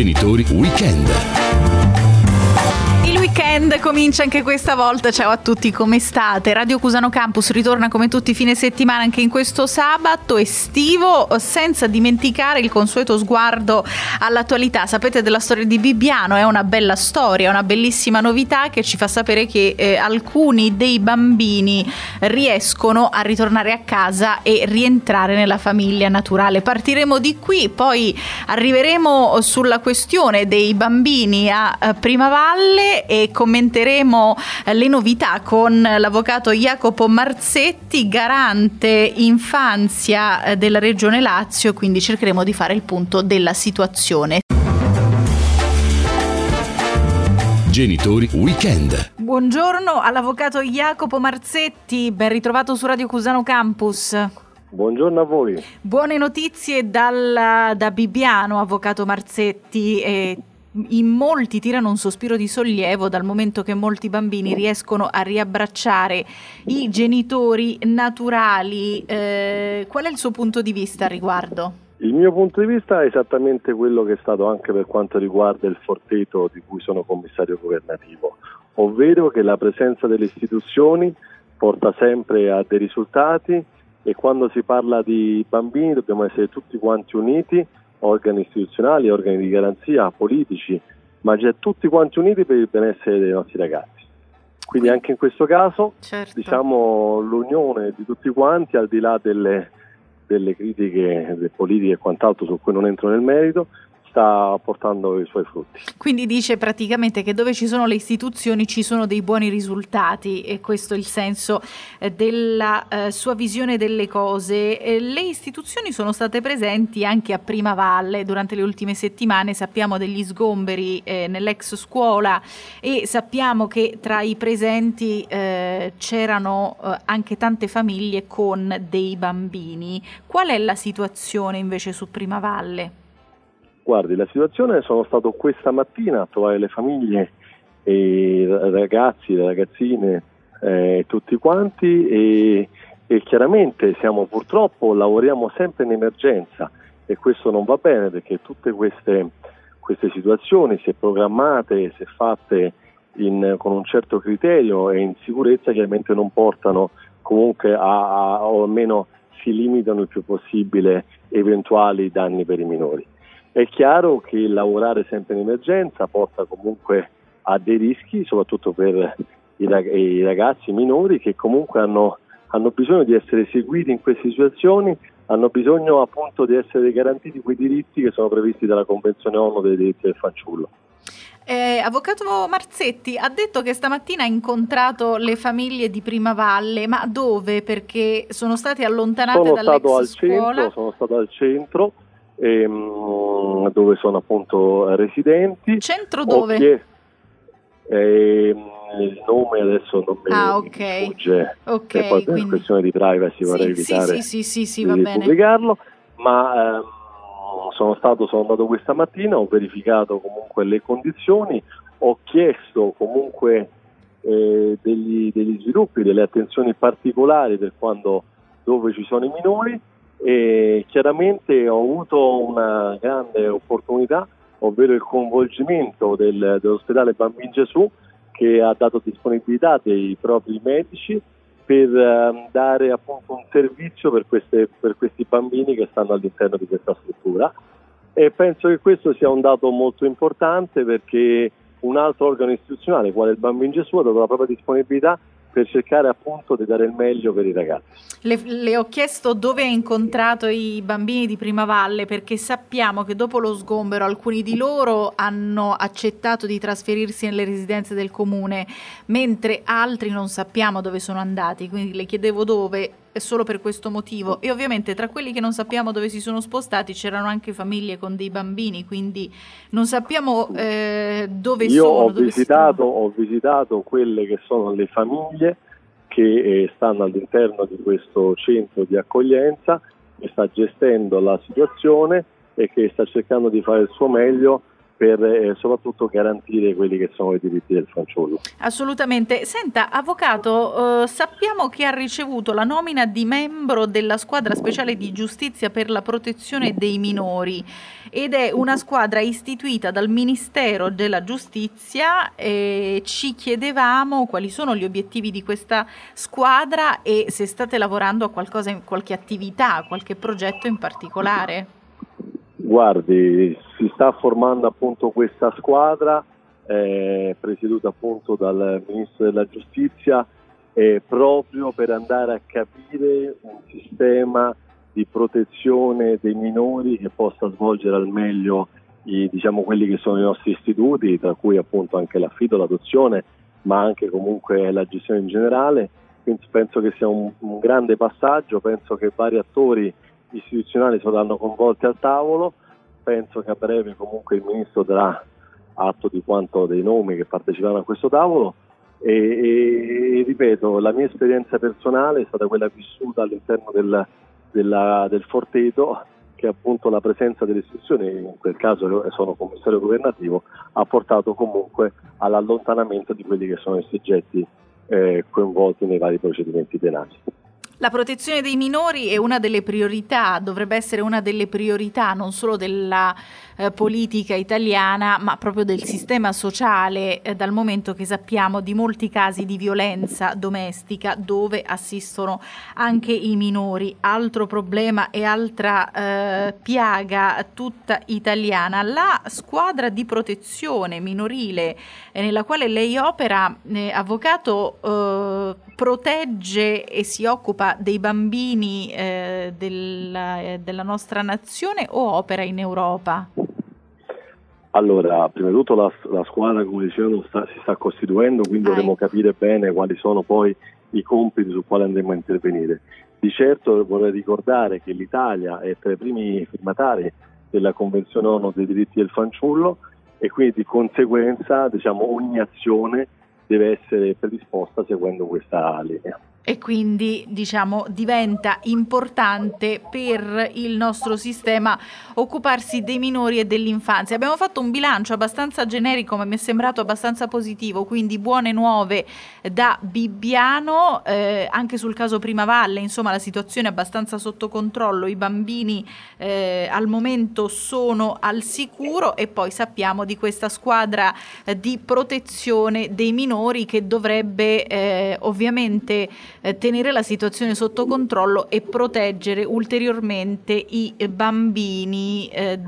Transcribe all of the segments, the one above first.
Genitori Weekend. Il weekend comincia anche questa volta. Ciao a tutti, come state? Radio Cusano Campus ritorna come tutti i fine settimana anche in questo sabato estivo, senza dimenticare il consueto sguardo all'attualità. Sapete della storia di Bibbiano? È una bella storia, una bellissima novità che ci fa sapere che alcuni dei bambini riescono a ritornare a casa e rientrare nella famiglia naturale. Partiremo di qui, poi arriveremo sulla questione dei bambini a Primavalle e commenteremo le novità con l'avvocato Jacopo Marzetti, garante infanzia della Regione Lazio, quindi cercheremo di fare il punto della situazione. Genitori Weekend. Buongiorno all'avvocato Jacopo Marzetti, ben ritrovato su Radio Cusano Campus. Buongiorno a voi. Buone notizie da Bibbiano, avvocato Marzetti. In molti tirano un sospiro di sollievo dal momento che molti bambini riescono a riabbracciare i genitori naturali. Qual è il suo punto di vista al riguardo? Il mio punto di vista è esattamente quello che è stato anche per quanto riguarda il Forteto di cui sono commissario governativo, ovvero che la presenza delle istituzioni porta sempre a dei risultati e quando si parla di bambini dobbiamo essere tutti quanti uniti, organi istituzionali, organi di garanzia, politici, ma già tutti quanti uniti per il benessere dei nostri ragazzi. Quindi anche in questo caso, certo, diciamo l'unione di tutti quanti, al di là delle critiche, delle politiche e quant'altro su cui non entro nel merito, sta portando i suoi frutti. Quindi dice praticamente che dove ci sono le istituzioni ci sono dei buoni risultati, e questo è il senso della sua visione delle cose. Le istituzioni sono state presenti anche a Primavalle durante le ultime settimane, sappiamo degli sgomberi nell'ex scuola e sappiamo che tra i presenti c'erano anche tante famiglie con dei bambini. Qual è la situazione invece su Primavalle? Guardi, la situazione, sono stato questa mattina a trovare le famiglie e i ragazzi, le ragazzine, tutti quanti e chiaramente purtroppo lavoriamo sempre in emergenza e questo non va bene perché tutte queste situazioni, se programmate, se fatte con un certo criterio e in sicurezza, chiaramente non portano comunque o almeno si limitano il più possibile eventuali danni per i minori. È chiaro che lavorare sempre in emergenza porta comunque a dei rischi, soprattutto per i ragazzi minori che comunque hanno bisogno di essere seguiti in queste situazioni, hanno bisogno appunto di essere garantiti quei diritti che sono previsti dalla Convenzione ONU dei diritti del fanciullo. Avvocato Marzetti ha detto che stamattina ha incontrato le famiglie di Primavalle, ma dove? Perché sono state allontanate dall'ex scuola? Sono stato al centro. Dove sono appunto residenti. Centro dove? Il nome adesso non mi sfugge, okay, poi per questione di privacy vorrei evitare di va bene, pubblicarlo, ma sono andato questa mattina, ho verificato comunque le condizioni, ho chiesto comunque degli sviluppi, delle attenzioni particolari per dove ci sono i minori. E chiaramente ho avuto una grande opportunità, ovvero il coinvolgimento dell'ospedale Bambin Gesù, che ha dato disponibilità dei propri medici per dare appunto un servizio per questi bambini che stanno all'interno di questa struttura, e penso che questo sia un dato molto importante perché un altro organo istituzionale quale il Bambin Gesù ha dato la propria disponibilità per cercare appunto di dare il meglio per i ragazzi. Le ho chiesto dove ha incontrato i bambini di Primavalle perché sappiamo che dopo lo sgombero alcuni di loro hanno accettato di trasferirsi nelle residenze del comune, mentre altri non sappiamo dove sono andati, quindi le chiedevo dove solo per questo motivo. E ovviamente tra quelli che non sappiamo dove si sono spostati c'erano anche famiglie con dei bambini, quindi non sappiamo dove Io sono. Ho visitato quelle che sono le famiglie che stanno all'interno di questo centro di accoglienza, che sta gestendo la situazione e che sta cercando di fare il suo meglio per soprattutto garantire quelli che sono i diritti del fanciullo. Assolutamente. Senta, avvocato, sappiamo che ha ricevuto la nomina di membro della squadra speciale di giustizia per la protezione dei minori ed è una squadra istituita dal Ministero della Giustizia. Ci chiedevamo quali sono gli obiettivi di questa squadra e se state lavorando a qualcosa, qualche attività, qualche progetto in particolare. Guardi, si sta formando appunto questa squadra presieduta appunto dal Ministro della Giustizia proprio per andare a capire un sistema di protezione dei minori che possa svolgere al meglio quelli che sono i nostri istituti, tra cui appunto anche l'affido, l'adozione, ma anche comunque la gestione in generale. Quindi penso che sia un grande passaggio, penso che vari attori istituzionali saranno coinvolti al tavolo, penso che a breve comunque il Ministro darà atto di quanto dei nomi che parteciperanno a questo tavolo e ripeto, la mia esperienza personale è stata quella vissuta all'interno del Forteto, che appunto la presenza delle istituzioni, in quel caso sono commissario governativo, ha portato comunque all'allontanamento di quelli che sono i soggetti coinvolti nei vari procedimenti penali. La protezione dei minori è una delle priorità, dovrebbe essere una delle priorità non solo della politica italiana, ma proprio del sistema sociale, dal momento che sappiamo di molti casi di violenza domestica dove assistono anche i minori. Altro problema e altra piaga tutta italiana. La squadra di protezione minorile nella quale lei opera, avvocato, protegge e si occupa dei bambini della nostra nazione o opera in Europa? Allora, prima di tutto la squadra, come dicevo, si sta costituendo, quindi dovremo capire bene quali sono poi i compiti su quali andremo a intervenire. Di certo vorrei ricordare che l'Italia è tra i primi firmatari della Convenzione ONU dei diritti del fanciullo e quindi di conseguenza ogni azione deve essere predisposta seguendo questa linea. E quindi diventa importante per il nostro sistema occuparsi dei minori e dell'infanzia. Abbiamo fatto un bilancio abbastanza generico, ma mi è sembrato abbastanza positivo, quindi buone nuove da Bibbiano, anche sul caso Primavalle, insomma la situazione è abbastanza sotto controllo, i bambini al momento sono al sicuro e poi sappiamo di questa squadra di protezione dei minori che dovrebbe ovviamente tenere la situazione sotto controllo e proteggere ulteriormente i bambini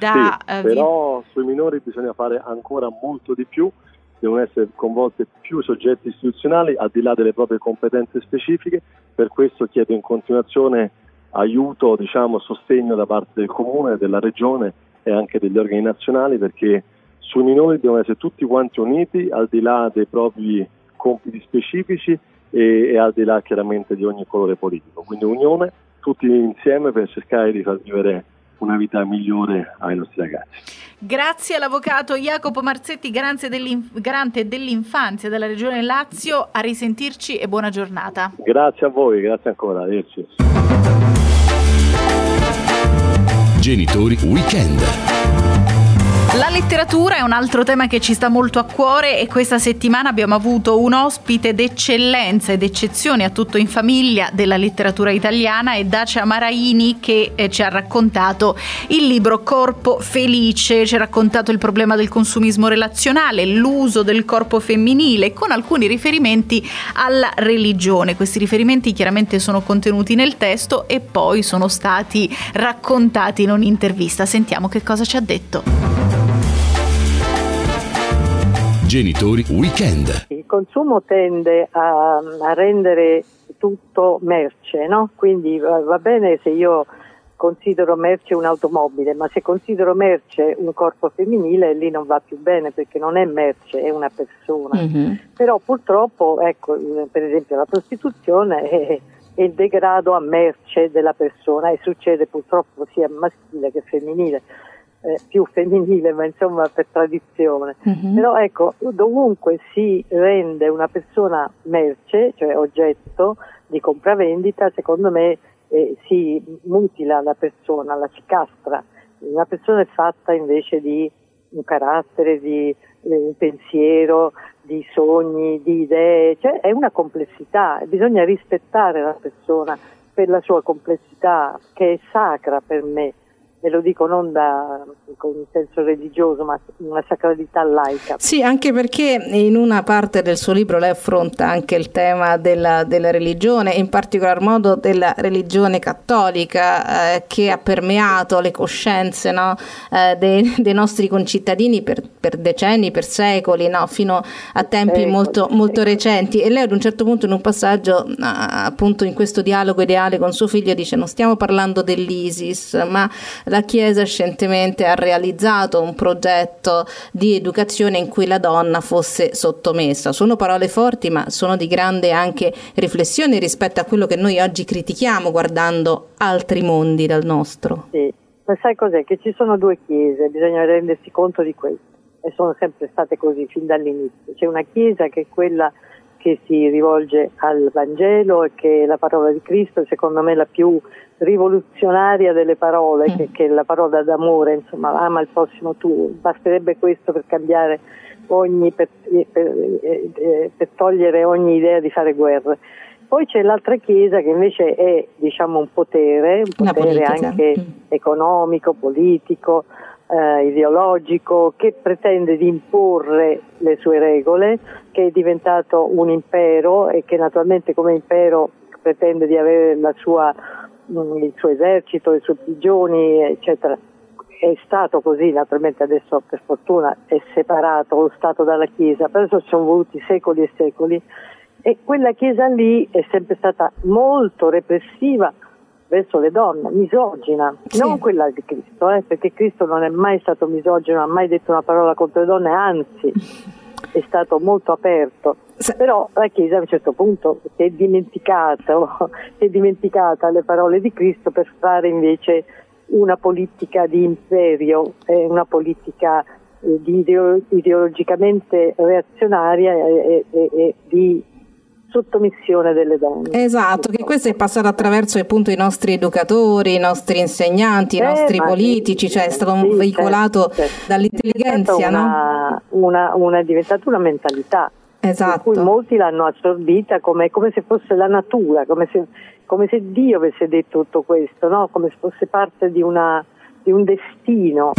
però sui minori bisogna fare ancora molto di più, devono essere coinvolti più soggetti istituzionali al di là delle proprie competenze specifiche. Per questo chiedo in continuazione aiuto, sostegno da parte del Comune, della Regione e anche degli organi nazionali, perché sui minori devono essere tutti quanti uniti al di là dei propri compiti specifici e al di là chiaramente di ogni colore politico, quindi unione, tutti insieme per cercare di far vivere una vita migliore ai nostri ragazzi. Grazie all'avvocato Jacopo Marzetti, garante dell'infanzia della Regione Lazio, a risentirci e buona giornata. Grazie a voi, grazie ancora, arrivederci. Genitori Weekend. La letteratura è un altro tema che ci sta molto a cuore e questa settimana abbiamo avuto un ospite d'eccellenza ed eccezione a tutto in famiglia della letteratura italiana, è Dacia Maraini, che ci ha raccontato il libro Corpo Felice, ci ha raccontato il problema del consumismo relazionale, l'uso del corpo femminile con alcuni riferimenti alla religione. Questi riferimenti chiaramente sono contenuti nel testo e poi sono stati raccontati in un'intervista. Sentiamo che cosa ci ha detto. Genitori Weekend. Il consumo tende a rendere tutto merce, no? Quindi va bene se io considero merce un'automobile, ma se considero merce un corpo femminile lì non va più bene, perché non è merce, è una persona. Mm-hmm. Però purtroppo, per esempio la prostituzione è il degrado a merce della persona e succede purtroppo sia maschile che femminile. Più femminile, ma insomma per tradizione. Mm-hmm. Però dovunque si rende una persona merce, cioè oggetto di compravendita, secondo me si mutila la persona, la si castra. Una persona è fatta invece di un carattere, di un pensiero, di sogni, di idee, cioè è una complessità, bisogna rispettare la persona per la sua complessità, che è sacra per me. E lo dico non con un senso religioso, ma una sacralità laica. Sì, anche perché in una parte del suo libro lei affronta anche il tema della religione, in particolar modo della religione cattolica, che ha permeato le coscienze, no? dei nostri concittadini per decenni, per secoli, no? Fino a tempi molto recenti. E lei ad un certo punto, in un passaggio, appunto in questo dialogo ideale con suo figlio, dice: non stiamo parlando dell'ISIS, ma la Chiesa scientemente ha realizzato un progetto di educazione in cui la donna fosse sottomessa. Sono parole forti, ma sono di grande anche riflessione rispetto a quello che noi oggi critichiamo guardando altri mondi dal nostro. Sì, ma sai cos'è? Che ci sono due chiese, bisogna rendersi conto di questo, e sono sempre state così fin dall'inizio. C'è una chiesa che è quella che si rivolge al Vangelo e che è la parola di Cristo, secondo me la più rivoluzionaria delle parole, che è la parola d'amore, insomma, ama il prossimo tuo. Basterebbe questo per cambiare per togliere ogni idea di fare guerre. Poi c'è l'altra chiesa che invece è, diciamo, un potere anche economico, politico, ideologico, che pretende di imporre le sue regole, che è diventato un impero e che naturalmente come impero pretende di avere il suo esercito, le sue prigioni, eccetera. È stato così, naturalmente adesso per fortuna è separato lo Stato dalla Chiesa, però adesso ci sono voluti secoli e secoli, e quella Chiesa lì è sempre stata molto repressiva verso le donne, misogina, sì. Non quella di Cristo, perché Cristo non è mai stato misogino, non ha mai detto una parola contro le donne, anzi è stato molto aperto. Però la Chiesa a un certo punto si è dimenticata le parole di Cristo per fare invece una politica di imperio, una politica ideologicamente reazionaria e di sottomissione delle donne. Esatto, che questo è passato attraverso appunto i nostri educatori, i nostri insegnanti, i nostri politici, cioè è stato veicolato dall'intelligenza, è diventata una mentalità. Esatto. In cui molti l'hanno assorbita come se fosse la natura, come se Dio avesse detto tutto questo, no? Come se fosse parte di un destino.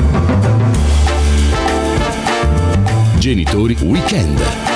Genitori Weekend.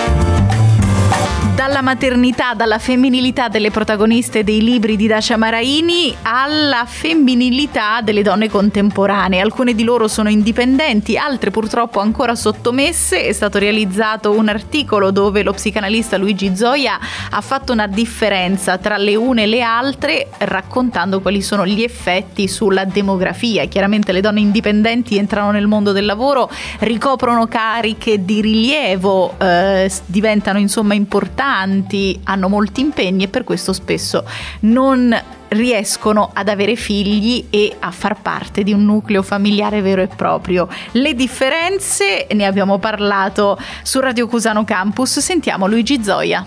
Dalla maternità, dalla femminilità delle protagoniste dei libri di Dacia Maraini alla femminilità delle donne contemporanee. Alcune di loro sono indipendenti, altre purtroppo ancora sottomesse. È stato realizzato un articolo dove lo psicanalista Luigi Zoia ha fatto una differenza tra le une e le altre, raccontando quali sono gli effetti sulla demografia. Chiaramente le donne indipendenti entrano nel mondo del lavoro, ricoprono cariche di rilievo, diventano insomma importanti, hanno molti impegni e per questo spesso non riescono ad avere figli e a far parte di un nucleo familiare vero e proprio. Le differenze ne abbiamo parlato su Radio Cusano Campus. Sentiamo Luigi Zoia.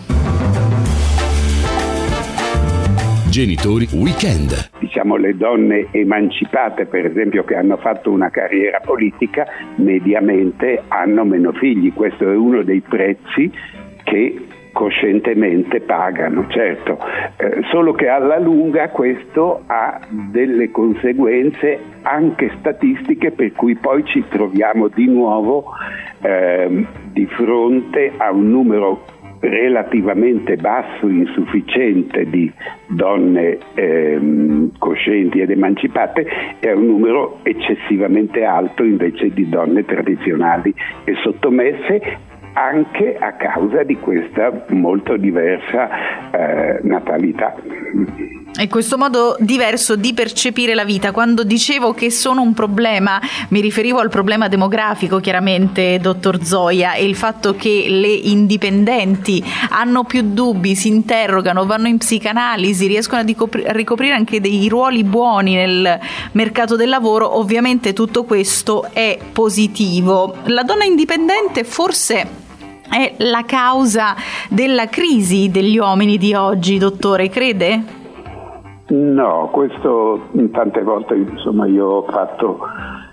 Genitori Weekend. Diciamo, le donne emancipate, per esempio, che hanno fatto una carriera politica, mediamente hanno meno figli. Questo è uno dei prezzi che coscientemente pagano, certo, solo che alla lunga questo ha delle conseguenze anche statistiche, per cui poi ci troviamo di nuovo di fronte a un numero relativamente basso, insufficiente di donne coscienti ed emancipate e a un numero eccessivamente alto invece di donne tradizionali e sottomesse, anche a causa di questa molto diversa natalità. E questo modo diverso di percepire la vita. Quando dicevo che sono un problema, mi riferivo al problema demografico, chiaramente, dottor Zoia, e il fatto che le indipendenti hanno più dubbi, si interrogano, vanno in psicanalisi, riescono a ricoprire anche dei ruoli buoni nel mercato del lavoro. Ovviamente tutto questo è positivo. La donna indipendente forse è la causa della crisi degli uomini di oggi, dottore, crede? No, questo tante volte, insomma, io ho fatto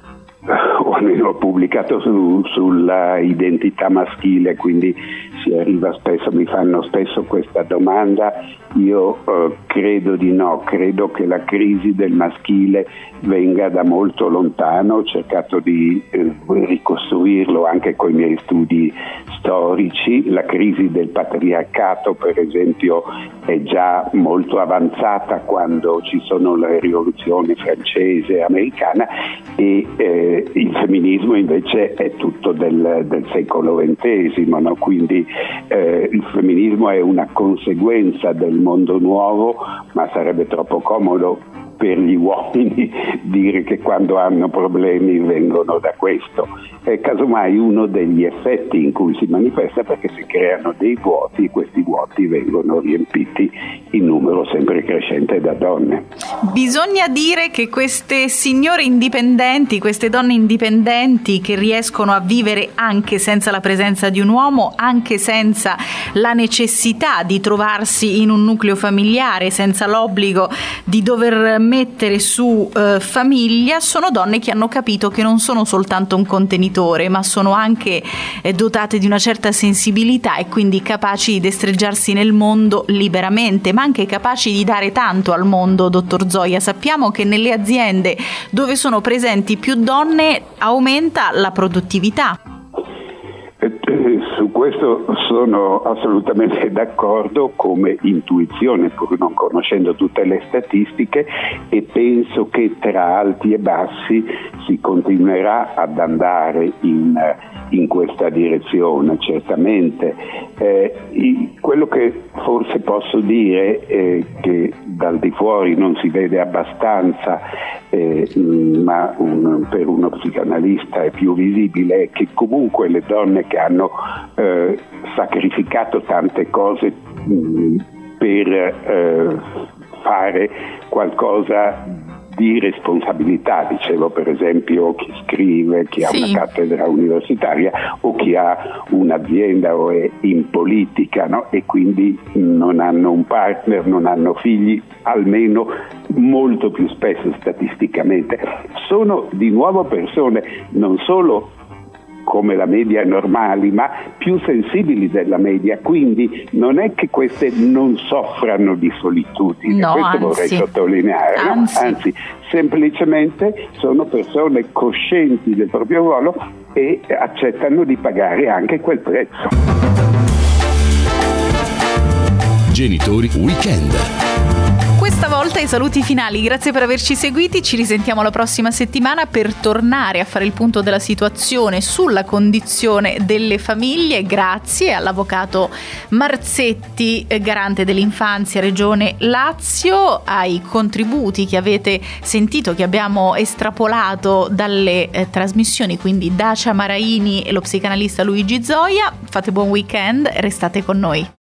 o almeno ho pubblicato sulla identità maschile, quindi mi fanno spesso questa domanda. Io credo di no, credo che la crisi del maschile venga da molto lontano. Ho cercato di ricostruirlo anche con i miei studi storici. La crisi del patriarcato, per esempio, è già molto avanzata quando ci sono le rivoluzioni francese e americana, e il femminismo invece è tutto del secolo XX, no? Quindi il femminismo è una conseguenza del mondo nuovo, ma sarebbe troppo comodo per gli uomini dire che quando hanno problemi vengono da questo. È casomai uno degli effetti in cui si manifesta, perché si creano dei vuoti e questi vuoti vengono riempiti in numero sempre crescente da donne. Bisogna dire che queste signore indipendenti, queste donne indipendenti che riescono a vivere anche senza la presenza di un uomo, anche senza la necessità di trovarsi in un nucleo familiare, senza l'obbligo di dover mettere su famiglia, sono donne che hanno capito che non sono soltanto un contenitore, ma sono anche dotate di una certa sensibilità e quindi capaci di destreggiarsi nel mondo liberamente, ma anche capaci di dare tanto al mondo. Dottor Zoia, sappiamo che nelle aziende dove sono presenti più donne aumenta la produttività. Su questo sono assolutamente d'accordo come intuizione, pur non conoscendo tutte le statistiche, e penso che tra alti e bassi si continuerà ad andare in questa direzione, certamente. Quello che forse posso dire è che dal di fuori non si vede abbastanza, ma per uno psicanalista è più visibile, è che comunque le donne che hanno sacrificato tante cose per fare qualcosa di responsabilità, dicevo per esempio chi scrive, chi ha una cattedra universitaria o chi ha un'azienda o è in politica, no? E quindi non hanno un partner, non hanno figli, almeno molto più spesso statisticamente. Sono di nuovo persone non solo come la media normali, ma più sensibili della media, quindi non è che queste non soffrano di solitudine, no, questo anzi, vorrei sottolineare, anzi semplicemente sono persone coscienti del proprio ruolo e accettano di pagare anche quel prezzo. Genitori Weekend. Questa volta i saluti finali, grazie per averci seguiti, ci risentiamo la prossima settimana per tornare a fare il punto della situazione sulla condizione delle famiglie, grazie all'avvocato Marzetti, garante dell'infanzia Regione Lazio, ai contributi che avete sentito, che abbiamo estrapolato dalle trasmissioni, quindi Dacia Maraini e lo psicanalista Luigi Zoia. Fate buon weekend e restate con noi.